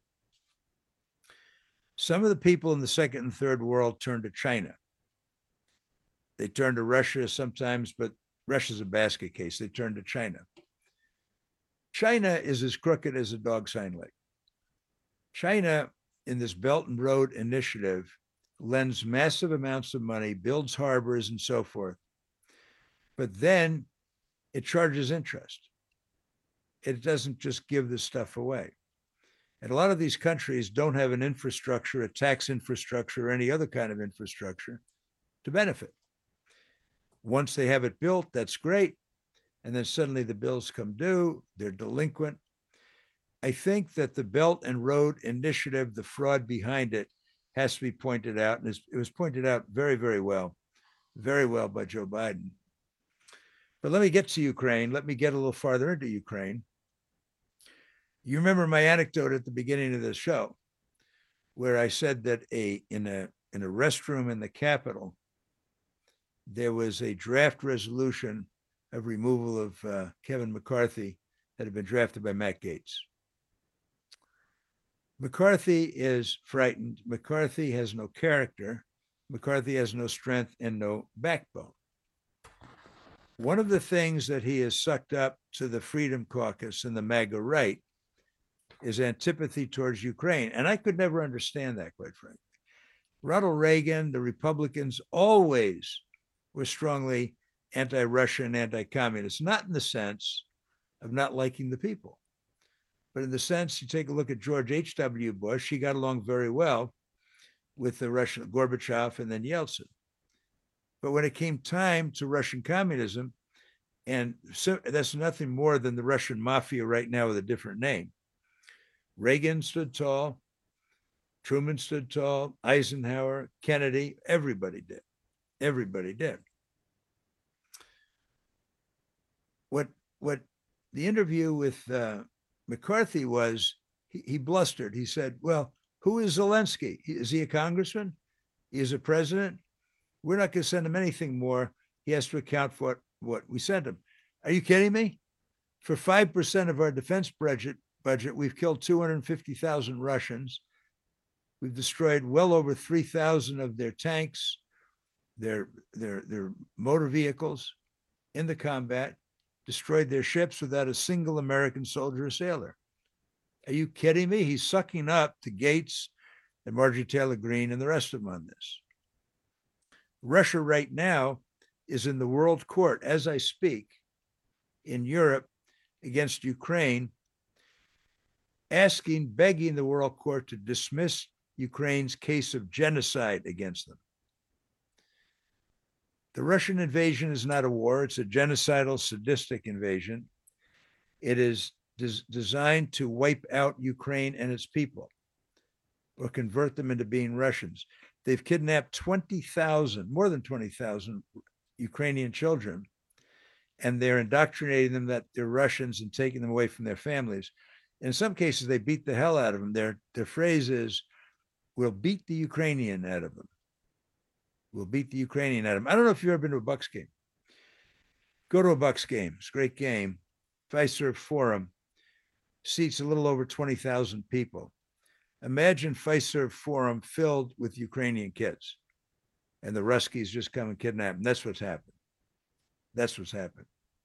some of the people in the second and third world turned to China. They turned to Russia sometimes, but Russia's a basket case. They turned to China. China is as crooked as a dog's hind leg. China, in this Belt and Road Initiative, lends massive amounts of money, builds harbors and so forth, but then it charges interest. It doesn't just give this stuff away. And a lot of these countries don't have an infrastructure, a tax infrastructure, or any other kind of infrastructure to benefit. Once they have it built, that's great. And then suddenly the bills come due, they're delinquent. I think that the Belt and Road Initiative, the fraud behind it, has to be pointed out. And it was pointed out very, very well, very well by Joe Biden. But let me get to Ukraine. Let me get a little farther into Ukraine. You remember my anecdote at the beginning of the show, where I said that a in a in a restroom in the Capitol, there was a draft resolution of removal of uh, Kevin McCarthy that had been drafted by Matt Gaetz. McCarthy is frightened. McCarthy has no character. McCarthy has no strength and no backbone. One of the things that he has sucked up to the Freedom Caucus and the MAGA right is antipathy towards Ukraine. And I could never understand that, quite frankly. Ronald Reagan, the Republicans always were strongly anti-Russian and anti-communist, not in the sense of not liking the people, but in the sense, you take a look at George H W Bush, he got along very well with the Russian Gorbachev and then Yeltsin. But when it came time to Russian communism, and so that's nothing more than the Russian mafia right now with a different name. Reagan stood tall, Truman stood tall, Eisenhower, Kennedy, everybody did. Everybody did. What, what the interview with uh, McCarthy was, he, he blustered. He said, well, who is Zelensky? Is he a congressman? He is a president? We're not going to send him anything more. He has to account for what, what we sent him. Are you kidding me? For five percent of our defense budget, budget, we've killed two hundred fifty thousand Russians. We've destroyed well over three thousand of their tanks, their, their, their motor vehicles in the combat, destroyed their ships without a single American soldier or sailor. Are you kidding me? He's sucking up to Gaetz and Marjorie Taylor Greene and the rest of them on this. Russia right now is in the world court, as I speak, in Europe against Ukraine, asking, begging the world court to dismiss Ukraine's case of genocide against them. The Russian invasion is not a war. It's a genocidal, sadistic invasion. It is des- designed to wipe out Ukraine and its people or convert them into being Russians. They've kidnapped twenty thousand, more than twenty thousand Ukrainian children, and they're indoctrinating them that they're Russians and taking them away from their families. In some cases, they beat the hell out of them. Their, their phrase is, we'll beat the Ukrainian out of them. We'll beat the Ukrainian out of them. I don't know if you've ever been to a Bucks game. Go to a Bucks game. It's a great game. Fiserv Forum seats a little over twenty thousand people. Imagine Fiserv Forum filled with Ukrainian kids, and the Ruskies just come and kidnap them. That's what's happened. That's what's happened.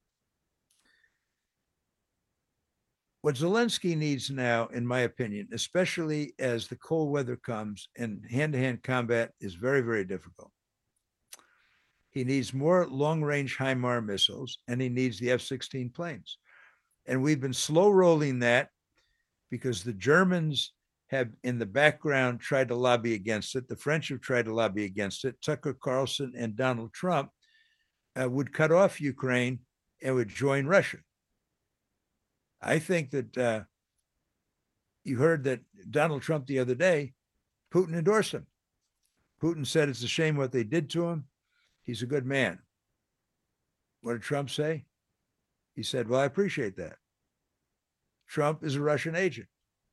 What Zelensky needs now, in my opinion, especially as the cold weather comes and hand-to-hand combat is very, very difficult, he needs more long-range HIMARS missiles, and he needs the F sixteen planes. And we've been slow rolling that because the Germans have in the background tried to lobby against it. The French have tried to lobby against it. Tucker Carlson and Donald Trump uh, would cut off Ukraine and would join Russia. I think that uh, you heard that Donald Trump the other day, Putin endorsed him. Putin said it's a shame what they did to him. He's a good man. What did Trump say? He said, well, I appreciate that. Trump is a Russian agent.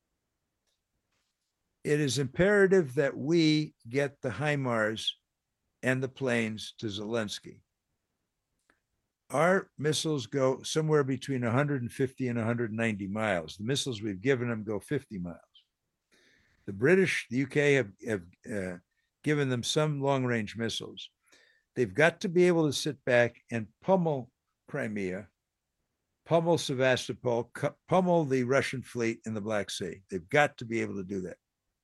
It is imperative that we get the HIMARS and the planes to Zelensky. Our missiles go somewhere between one hundred fifty and one hundred ninety miles. The missiles we've given them go fifty miles. The British, the U K have, have uh, given them some long-range missiles. They've got to be able to sit back and pummel Crimea, pummel Sevastopol, pummel the Russian fleet in the Black Sea. They've got to be able to do that.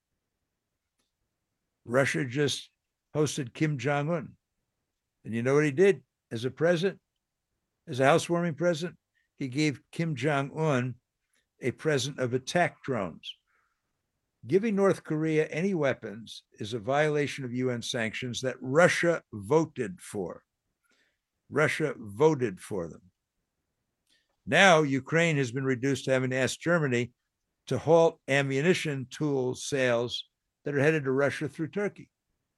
Russia just hosted Kim Jong-un. And you know what he did as a president? As a housewarming president? He gave Kim Jong-un a present of attack drones. Giving North Korea any weapons is a violation of U N sanctions that Russia voted for. Russia voted for them. Now, Ukraine has been reduced to having to ask Germany to halt ammunition tool sales that are headed to Russia through Turkey.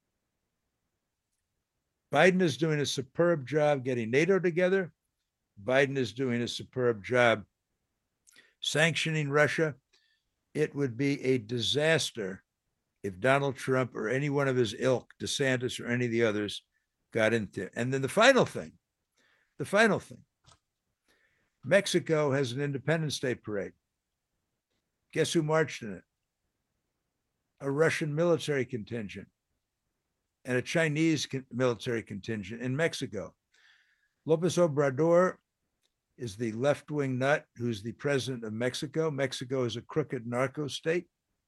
Biden is doing a superb job getting NATO together. Biden is doing a superb job sanctioning Russia. It would be a disaster if Donald Trump or any one of his ilk, DeSantis or any of the others, got into it. And then the final thing, the final thing, Mexico has an Independence Day parade. Guess who marched in it? A Russian military contingent and a Chinese military contingent in Mexico. Lopez Obrador is the left-wing nut who's the president of Mexico. Mexico is a crooked narco state.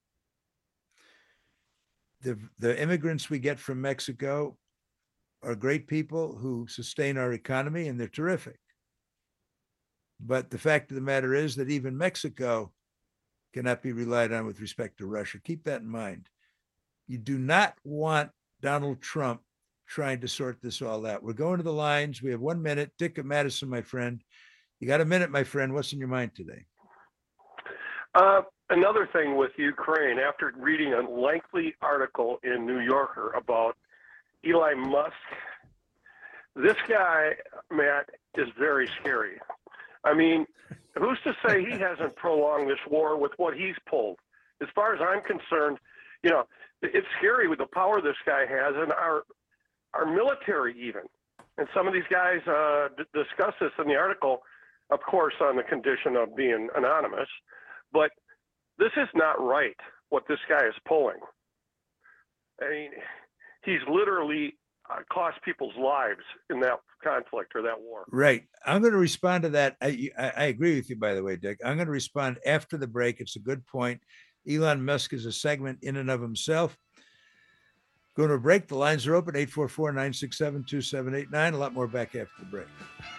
The, the immigrants we get from Mexico are great people who sustain our economy, and they're terrific. But the fact of the matter is that even Mexico cannot be relied on with respect to Russia. Keep that in mind. You do not want Donald Trump trying to sort this all out. We're going to the lines. We have one minute. Dick of Madison, my friend. You got a minute, my friend. What's in your mind today? Uh, another thing with Ukraine, after reading a lengthy article in New Yorker about Elon Musk, this guy, Matt, is very scary. I mean, who's to say he hasn't prolonged this war with what he's pulled? As far as I'm concerned, you know, it's scary with the power this guy has, and our our military even. And some of these guys uh, d- discuss this in the article, of course, on the condition of being anonymous. But this is not right, what this guy is pulling. I mean, he's literally uh, cost people's lives in that conflict or that war. Right. I'm going to respond to that. I, I, I agree with you, by the way, Dick. I'm going to respond after the break. It's a good point. Elon Musk is a segment in and of himself. Going to a break. The lines are open, eight four four, nine six seven, two seven eight nine. A lot more back after the break.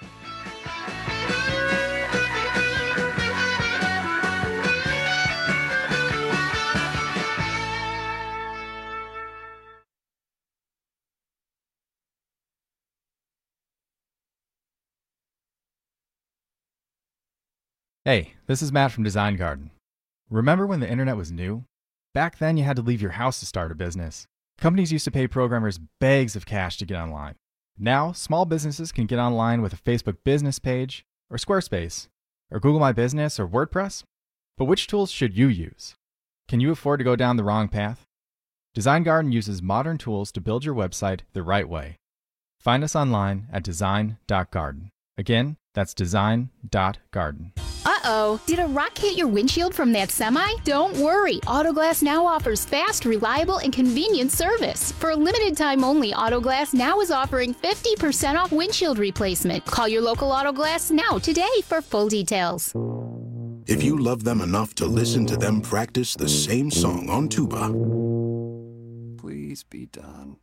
Hey, this is Matt from Design Garden. Remember when the internet was new? Back then you had to leave your house to start a business. Companies used to pay programmers bags of cash to get online. Now, small businesses can get online with a Facebook business page, or Squarespace, or Google My Business, or WordPress. But which tools should you use? Can you afford to go down the wrong path? Design Garden uses modern tools to build your website the right way. Find us online at design dot garden. Again, that's design dot garden. Uh-oh, did a rock hit your windshield from that semi? Don't worry, Autoglass Now offers fast, reliable, and convenient service. For a limited time only, Autoglass Now is offering fifty percent off windshield replacement. Call your local Autoglass Now today for full details. If you love them enough to listen to them practice the same song on tuba, please be done.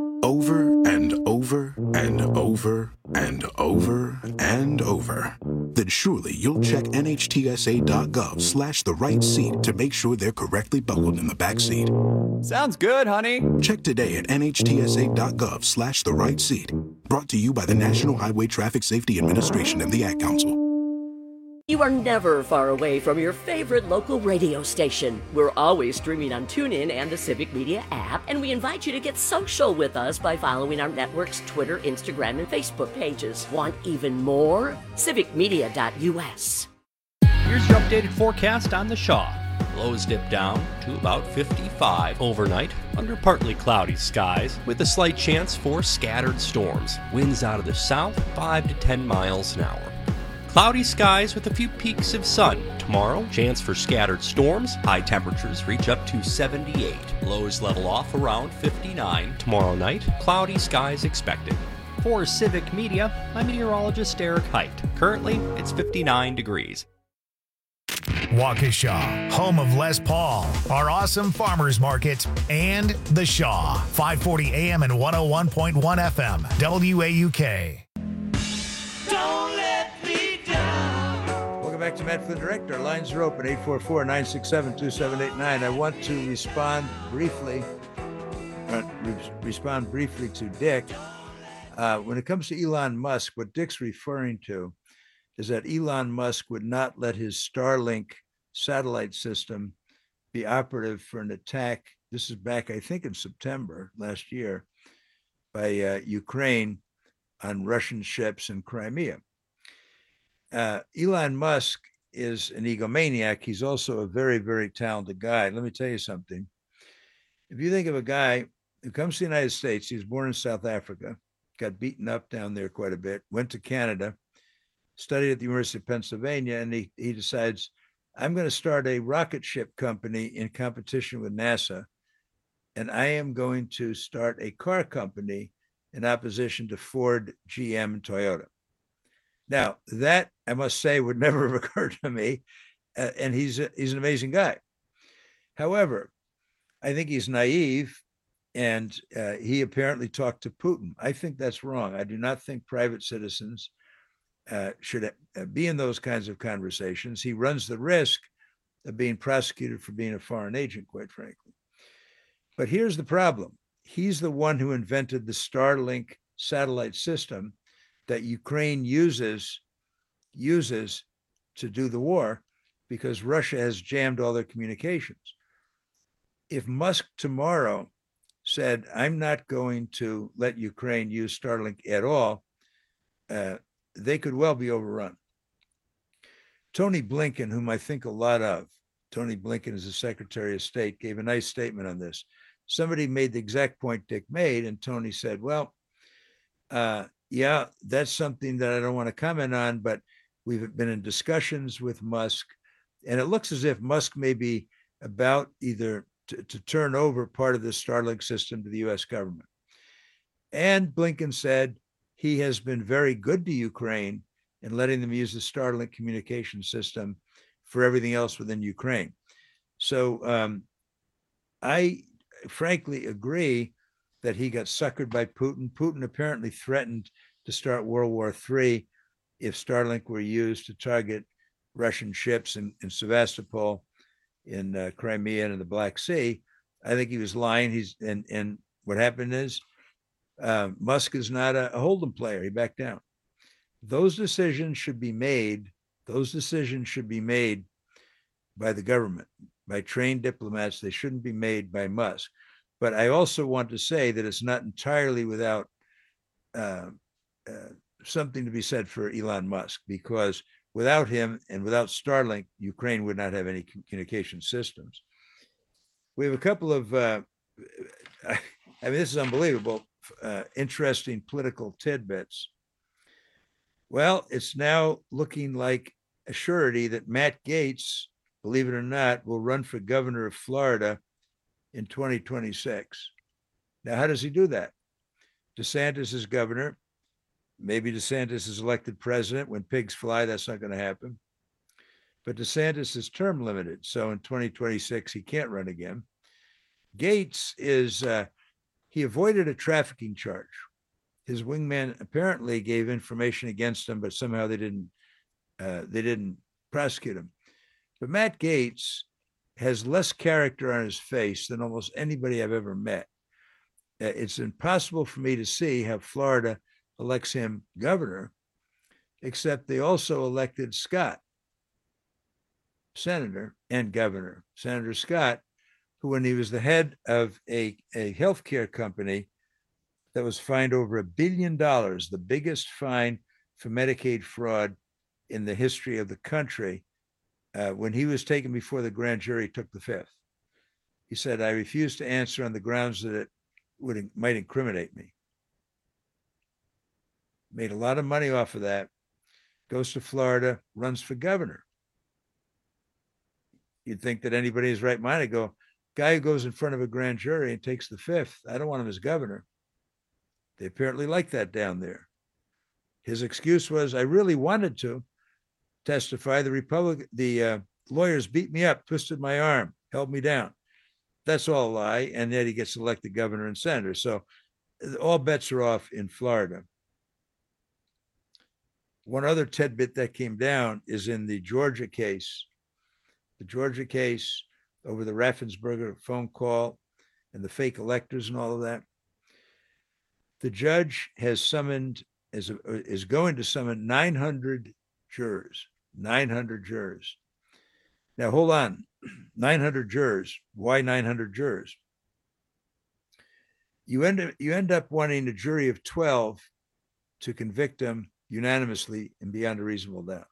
Over and over and over and over and over, then surely you'll check nhtsa.gov slash the right seat to make sure they're correctly buckled in the back seat. Sounds good, honey. Check today at nhtsa.gov slash the right seat. Brought to you by the National Highway Traffic Safety Administration and the Ad Council. You are never far away from your favorite local radio station. We're always streaming on TuneIn and the Civic Media app, and we invite you to get social with us by following our network's Twitter, Instagram, and Facebook pages. Want even more? civic media dot u s. Here's your updated forecast on the Shaw. Lows dip down to about fifty-five overnight under partly cloudy skies with a slight chance for scattered storms. Winds out of the south five to ten miles an hour. Cloudy skies with a few peaks of sun. Tomorrow, chance for scattered storms. High temperatures reach up to seventy-eight. Lows level off around fifty-nine. Tomorrow night, cloudy skies expected. For Civic Media, I'm meteorologist Eric Height. Currently, it's fifty-nine degrees. Waukesha, home of Les Paul, our awesome farmers market, and the Shaw, five forty A M and one oh one point one F M, W A U K. Don't let me down. Welcome back to Matt Flynn Direct. Our lines are open, eight four four, nine six seven, two seven eight nine. I want to respond briefly, uh, re- respond briefly to Dick. Uh, when it comes to Elon Musk, what Dick's referring to is that Elon Musk would not let his Starlink satellite system be operative for an attack. This is back, I think, in September last year by uh, Ukraine on Russian ships in Crimea. Uh, Elon Musk is an egomaniac. He's also a very, very talented guy. Let me tell you something. If you think of a guy who comes to the United States, he was born in South Africa, got beaten up down there quite a bit, went to Canada, studied at the University of Pennsylvania, and he, he decides, I'm going to start a rocket ship company in competition with NASA, and I am going to start a car company in opposition to Ford, G M, and Toyota. Now, that, I must say, would never have occurred to me, uh, and he's a, he's an amazing guy. However, I think he's naive, and uh, he apparently talked to Putin. I think that's wrong. I do not think private citizens uh, should uh, be in those kinds of conversations. He runs the risk of being prosecuted for being a foreign agent, quite frankly. But here's the problem. He's the one who invented the Starlink satellite system that Ukraine uses, uses to do the war because Russia has jammed all their communications. If Musk tomorrow said, I'm not going to let Ukraine use Starlink at all, uh, they could well be overrun. Tony Blinken, whom I think a lot of, Tony Blinken is the Secretary of State, gave a nice statement on this. Somebody made the exact point Dick made, and Tony said, well, uh, yeah, that's something that I don't want to comment on, but we've been in discussions with Musk, and it looks as if Musk may be about either to, to turn over part of the Starlink system to the U S government. And Blinken said he has been very good to Ukraine in letting them use the Starlink communication system for everything else within Ukraine. So um, I frankly agree that he got suckered by Putin. Putin apparently threatened to start World War Three if Starlink were used to target Russian ships in, in Sevastopol, in uh, Crimea, and in the Black Sea. I think he was lying. He's and and what happened is uh, Musk is not a, a hold'em player. He backed down. Those decisions should be made. Those decisions should be made by the government, by trained diplomats. They shouldn't be made by Musk. But I also want to say that it's not entirely without uh, uh, something to be said for Elon Musk, because without him and without Starlink, Ukraine would not have any communication systems. We have a couple of, uh, I mean, this is unbelievable, uh, interesting political tidbits. Well, it's now looking like a surety that Matt Gaetz, believe it or not, will run for governor of Florida in twenty twenty-six. Now, how does he do that? DeSantis is governor. Maybe DeSantis is elected president. When pigs fly, that's not going to happen. But DeSantis is term limited. So in twenty twenty-six, he can't run again. Gaetz is, uh, he avoided a trafficking charge. His wingman apparently gave information against him, but somehow they didn't uh, they didn't prosecute him. But Matt Gaetz has less character on his face than almost anybody I've ever met. Uh, it's impossible for me to see how Florida elects him governor, except they also elected Scott, senator and governor. Senator Scott, who when he was the head of a, a healthcare company that was fined over a billion dollars, the biggest fine for Medicaid fraud in the history of the country, uh, when he was taken before the grand jury, he took the fifth. He said, I refuse to answer on the grounds that it would might incriminate me. Made a lot of money off of that, goes to Florida, runs for governor. You'd think that anybody in his right mind would go, guy who goes in front of a grand jury and takes the fifth, I don't want him as governor. They apparently like that down there. His excuse was, I really wanted to testify. The Republic, the uh, lawyers beat me up, twisted my arm, held me down. That's all a lie. And yet he gets elected governor and senator. So all bets are off in Florida. One other tidbit that came down is in the Georgia case. The Georgia case over the Raffensperger phone call and the fake electors and all of that. The judge has summoned, is, is going to summon nine hundred jurors, nine hundred jurors. Now, hold on, nine hundred jurors. Why nine hundred jurors? You end up, you end up wanting a jury of twelve to convict them unanimously and beyond a reasonable doubt.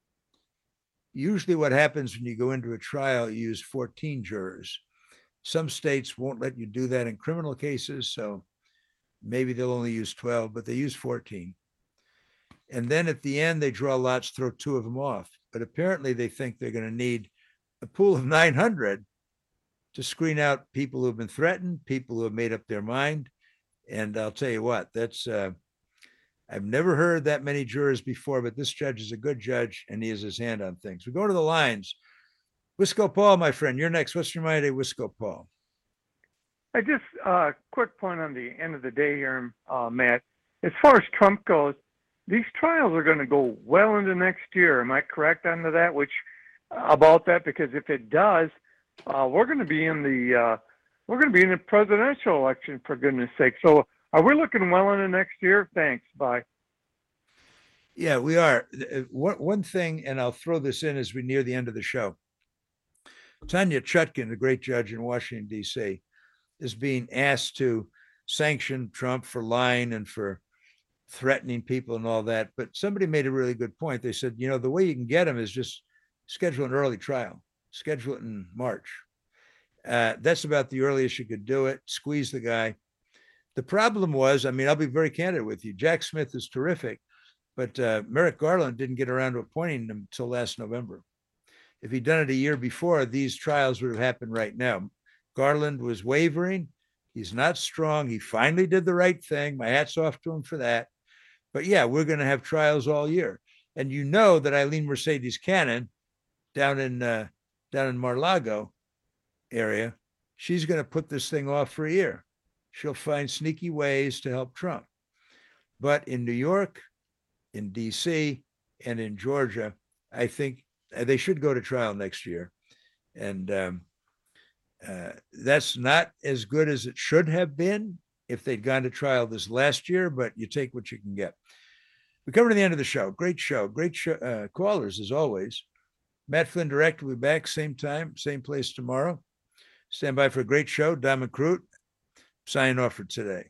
Usually what happens when you go into a trial, you use fourteen jurors. Some states won't let you do that in criminal cases, so maybe they'll only use twelve, but they use fourteen. And then at the end, they draw lots, throw two of them off. But apparently they think they're going to need a pool of nine hundred to screen out people who have been threatened, people who have made up their mind. And I'll tell you what, that's, uh, I've never heard that many jurors before, but this judge is a good judge and he has his hand on things. We go to the lines. Wisco Paul, my friend, you're next. What's your mind today, Wisco Paul? I just a uh, quick point on the end of the day here, uh, Matt. As far as Trump goes, these trials are going to go well into next year. Am I correct on that? Which about that? Because if it does, uh, we're going to be in the uh, we're going to be in the presidential election, for goodness sake. So are we looking well into next year? Thanks. Bye. Yeah, we are. One one thing, and I'll throw this in as we near the end of the show. Tanya Chutkin, the great judge in Washington, D C, is being asked to sanction Trump for lying and for threatening people and all that. But somebody made a really good point. They said, you know, the way you can get him is just schedule an early trial, schedule it in March. Uh, that's about the earliest you could do it, squeeze the guy. The problem was, I mean, I'll be very candid with you. Jack Smith is terrific, but uh, Merrick Garland didn't get around to appointing him until last November. If he'd done it a year before, these trials would have happened right now. Garland was wavering. He's not strong. He finally did the right thing. My hat's off to him for that. But yeah, we're going to have trials all year. And you know that Eileen Mercedes Cannon down in uh, down in Mar-a-Lago area, she's going to put this thing off for a year. She'll find sneaky ways to help Trump. But in New York, in D C, and in Georgia, I think they should go to trial next year. And um, uh, that's not as good as it should have been if they'd gone to trial this last year, but you take what you can get. We're coming to the end of the show. Great show. Great show, uh, callers, as always. Matt Flynn Direct will be back same time, same place tomorrow. Stand by for a great show. Don McCroot signing off for today.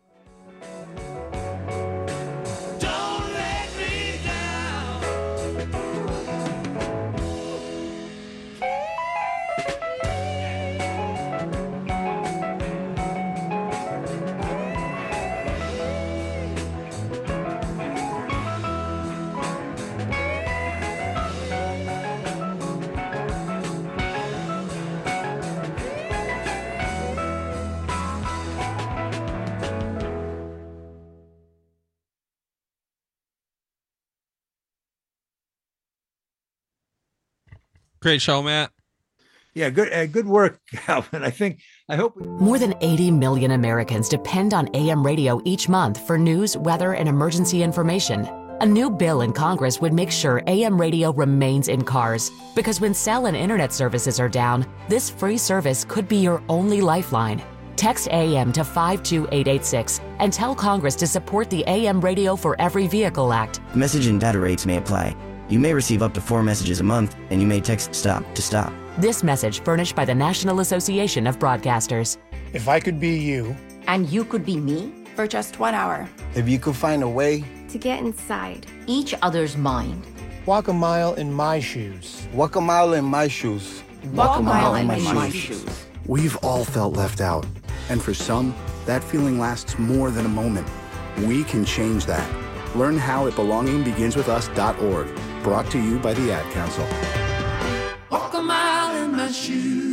Great show, Matt. Yeah, good uh, good work, Calvin. I think, I hope. We- More than eighty million Americans depend on A M radio each month for news, weather, and emergency information. A new bill in Congress would make sure A M radio remains in cars, because when cell and internet services are down, this free service could be your only lifeline. Text A M to five two eight eight six and tell Congress to support the A M Radio for Every Vehicle Act. Message and data rates may apply. You may receive up to four messages a month, and you may text STOP to stop. This message furnished by the National Association of Broadcasters. If I could be you. And you could be me? For just one hour. If you could find a way. To get inside each other's mind. Walk a mile in my shoes. Walk a mile in my shoes. Walk, Walk a mile, mile in, in my, my shoes. shoes. We've all felt left out. And for some, that feeling lasts more than a moment. We can change that. Learn how at belonging begins with us dot org. Brought to you by the Ad Council. Walk a mile in my shoes.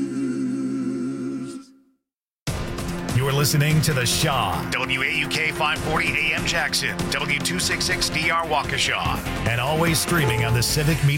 You're listening to The Shaw, W A U K five forty A M Jackson, W two sixty-six D R Waukesha, and always streaming on the Civic Media